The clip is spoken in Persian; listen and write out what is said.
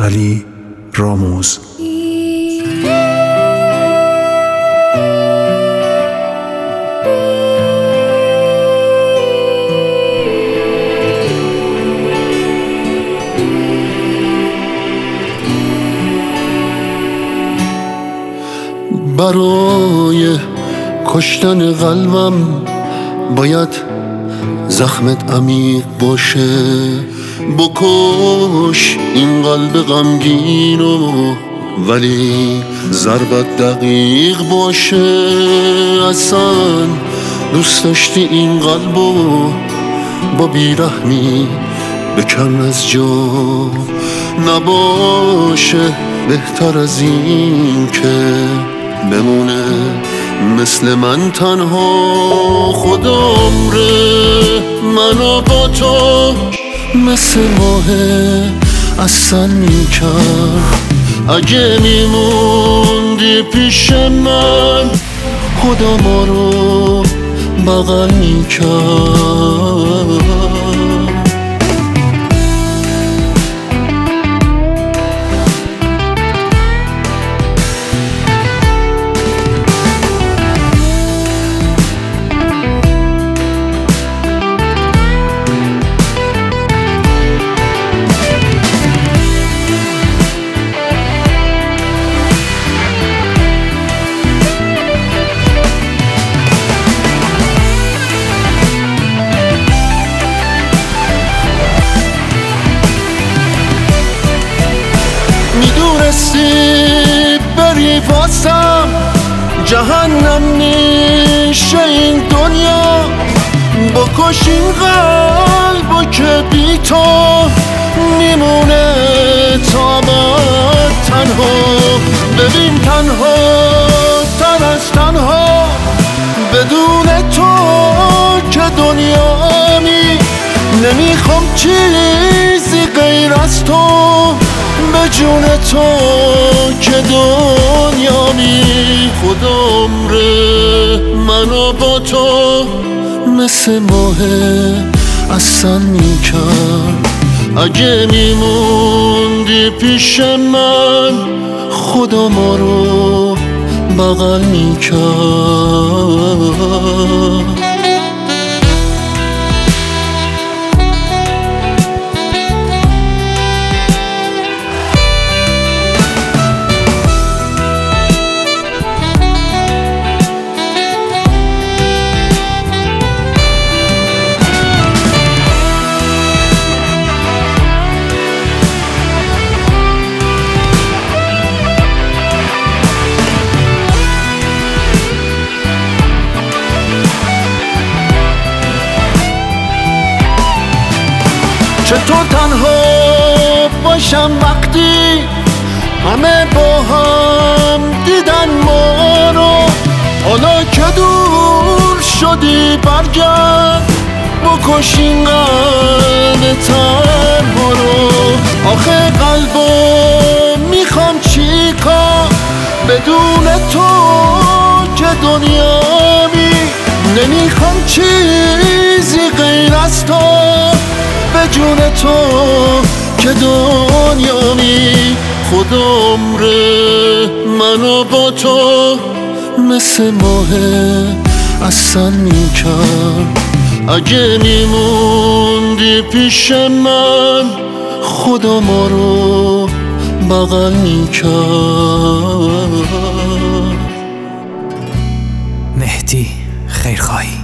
علی راموز. برای کشتن قلبم باید زخمت عمیق باشه. بکش این قلب غمگینو ولی ضربت دقیق باشه. اصلا دوست داشتی این قلبو با بیرحمی بکن از جا نباشه. بهتر از این که بمونه مثل من تنها. خود عمره منو با تو مثل ماه اصلا میکرد. اگه میموندی پیش من خدا ما رو بغل میکرد. میدونستی بری واسم جهنم میشه این دنیا. بکش این قلبو که بی تو میمونه تا من تنها. ببین تنها تر از تنها بدون تو که دنیامی. نمیخوام چیزی غیر از تو به جون تو که دنیامی. خود عمره منو با تو مثل ماه اصلا میکرد. اگه میموندی پیش من خدا ما رو بغل میکرد. چطور تنها باشم وقتی همه با هم دیدن ما رو. حالا که دور شدی برگرد بکش این قلب تنها رو. آخه قلبو میخوام چیکار بدون تو که دنیامی. نمیخوام چیزی غیر از تو به جون تو که دنیامی. خود عمره منو با تو مثل ماه اصلا میکرد. اگه میموندی پیش من خدا ما رو بغل میکرد. مهدی خیرخواهی.